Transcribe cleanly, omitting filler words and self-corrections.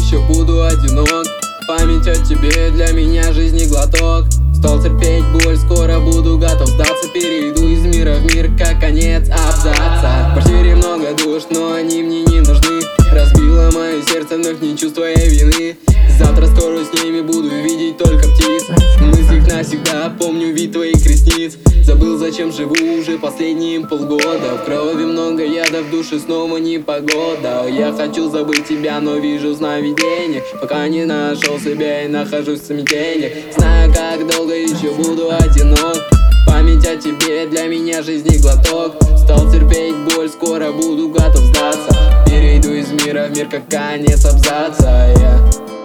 еще буду одинок. Память о тебе для меня жизни глоток. Стал терпеть боль, скоро буду готов сдаться. Перейду из мира в мир, как конец абзаца. В квартире много душ, но они мне не нужны. Разбило мое сердце, вновь не чувствуя вины. Завтра скоро с ними буду видеть только птиц. В мыслях навсегда помню вид твоих ресниц. Забыл, зачем живу уже последние полгода. В крови много яда, в душе снова непогода. Я хочу забыть тебя, но вижу сновидения. Пока не нашел себя и нахожусь в смятениях. Знаю, как долго еще буду одинок. Память о тебе для меня жизни глоток. Стал терпеть боль, скоро буду готов сдаться. Перейду из мира в мир, как конец абзаца.